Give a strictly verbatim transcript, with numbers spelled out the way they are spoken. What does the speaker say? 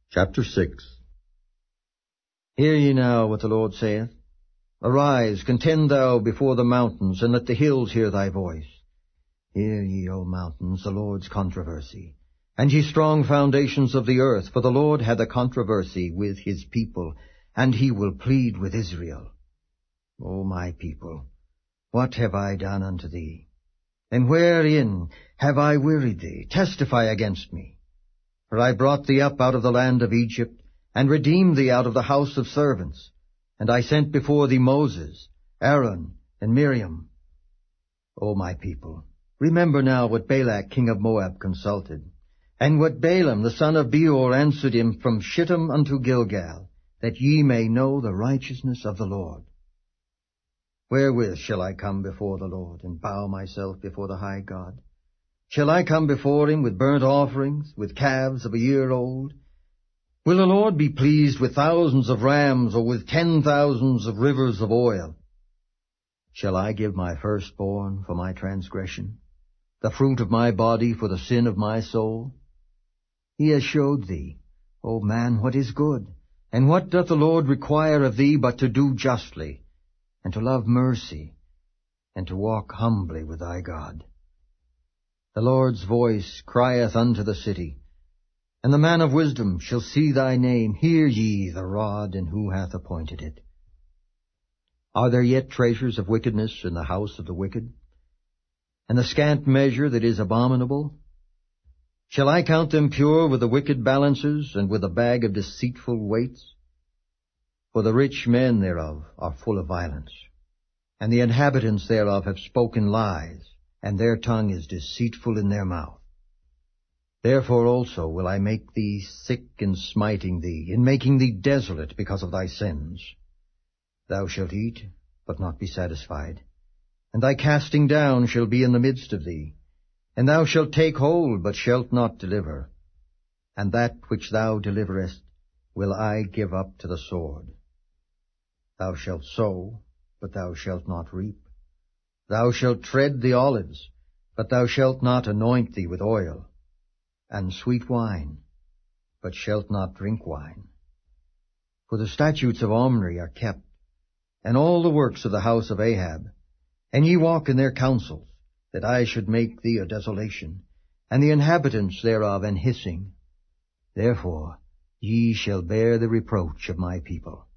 Chapter six. Hear ye now what the Lord saith. Arise, contend thou before the mountains, and let the hills hear thy voice. Hear ye, O mountains, the Lord's controversy, and ye strong foundations of the earth, for the Lord hath a controversy with his people, and he will plead with Israel. O my people, what have I done unto thee? And wherein have I wearied thee? Testify against me. For I brought thee up out of the land of Egypt, and redeemed thee out of the house of servants. And I sent before thee Moses, Aaron, and Miriam. O my people, remember now what Balak king of Moab consulted, and what Balaam the son of Beor answered him from Shittim unto Gilgal, that ye may know the righteousness of the Lord. Wherewith shall I come before the Lord, and bow myself before the high God? Shall I come before him with burnt offerings, with calves of a year old? Will the Lord be pleased with thousands of rams, or with ten thousands of rivers of oil? Shall I give my firstborn for my transgression, the fruit of my body for the sin of my soul? He has showed thee, O man, what is good, and what doth the Lord require of thee but to do justly, and to love mercy, and to walk humbly with thy God. The Lord's voice crieth unto the city, and the man of wisdom shall see thy name. Hear ye the rod, and who hath appointed it? Are there yet treasures of wickedness in the house of the wicked, and the scant measure that is abominable? Shall I count them pure with the wicked balances, and with a bag of deceitful weights? For the rich men thereof are full of violence, and the inhabitants thereof have spoken lies, and their tongue is deceitful in their mouth. Therefore also will I make thee sick in smiting thee, in making thee desolate because of thy sins. Thou shalt eat, but not be satisfied, and thy casting down shall be in the midst of thee, and thou shalt take hold, but shalt not deliver. And that which thou deliverest will I give up to the sword. Thou shalt sow, but thou shalt not reap. Thou shalt tread the olives, but thou shalt not anoint thee with oil, and sweet wine, but shalt not drink wine. For the statutes of Omri are kept, and all the works of the house of Ahab, and ye walk in their counsels, that I should make thee a desolation, and the inhabitants thereof an hissing. Therefore ye shall bear the reproach of my people.